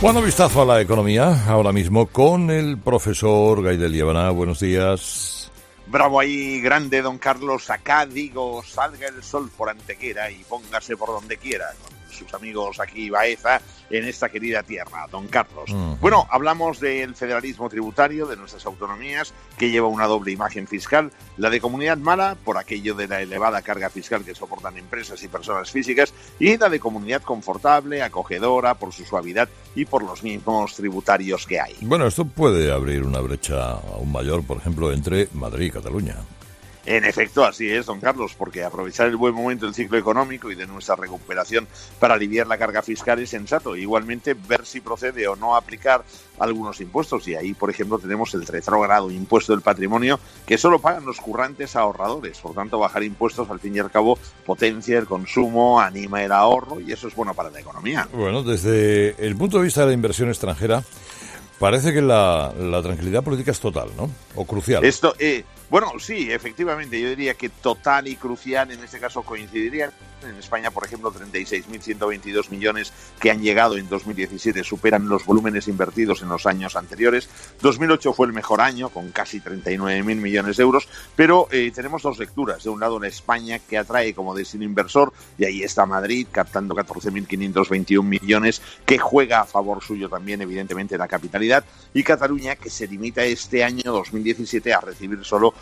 Bueno, vistazo a la economía, ahora mismo con el profesor Gaidel Liébana. Buenos días. Bravo ahí, grande don Carlos. Acá digo, salga el sol por Antequera y póngase por donde quiera, con sus amigos aquí Baeza, en esta querida tierra, don Carlos. Bueno, hablamos del federalismo tributario, de nuestras autonomías, que lleva una doble imagen fiscal, la de comunidad mala, por aquello de la elevada carga fiscal que soportan empresas y personas físicas, y la de comunidad confortable, acogedora, por su suavidad y por los mismos tributarios que hay. Bueno, esto puede abrir una brecha aún mayor, por ejemplo, entre Madrid y Cataluña. En efecto, así es, don Carlos, porque aprovechar el buen momento del ciclo económico y de nuestra recuperación para aliviar la carga fiscal es sensato. Igualmente, ver si procede o no aplicar algunos impuestos. Y ahí, por ejemplo, tenemos el retrógrado impuesto del patrimonio, que solo pagan los currantes ahorradores. Por tanto, bajar impuestos, al fin y al cabo, potencia el consumo, anima el ahorro, y eso es bueno para la economía. Bueno, desde el punto de vista de la inversión extranjera, parece que la tranquilidad política es total, ¿no? O crucial. Bueno, sí, efectivamente, yo diría que total y crucial en este caso coincidirían. En España, por ejemplo, 36.122 millones que han llegado en 2017 superan los volúmenes invertidos en los años anteriores. 2008 fue el mejor año, con casi 39.000 millones de euros, pero tenemos dos lecturas. De un lado, la España, que atrae como destino inversor, y ahí está Madrid, captando 14.521 millones, que juega a favor suyo también, evidentemente, la capitalidad, y Cataluña, que se limita este año 2017 a recibir solo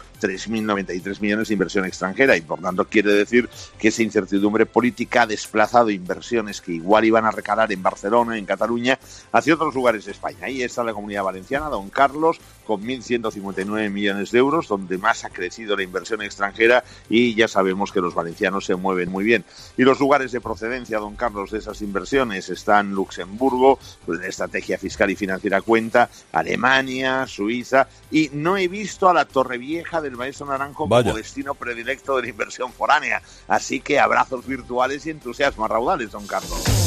3.093 millones de inversión extranjera, y por tanto quiere decir que esa incertidumbre política ha desplazado inversiones que igual iban a recalar en Barcelona, en Cataluña, hacia otros lugares de España. Ahí está la Comunidad Valenciana, don Carlos, con 1.159 millones de euros, donde más ha crecido la inversión extranjera, y ya sabemos que los valencianos se mueven muy bien. Y los lugares de procedencia, don Carlos, de esas inversiones están Luxemburgo, pues en estrategia fiscal y financiera cuenta, Alemania, Suiza, y no he visto a la Torrevieja del Maestro Naranjo como destino predilecto de la inversión foránea. Así que abrazos virtuales y entusiasmo a raudales, don Carlos.